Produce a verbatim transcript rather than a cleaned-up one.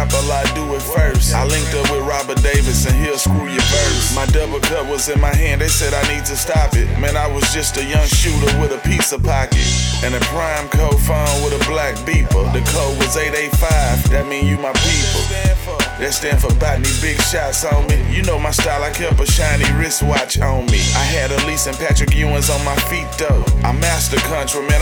rapper, I do it first. I linked up with Robert Davis and he'll screw your verse. My double cup was in my hand, they said I need to stop it. Man, I was just a young shooter with a pizza pocket and a prime code phone with a black beeper. The code was eight eight five, that mean you my people. That stand for Botany, big shots on me. You know my style, I kept a shiny wristwatch on me. I had Elise and Patrick Ewing's on my feet though. I master country, man.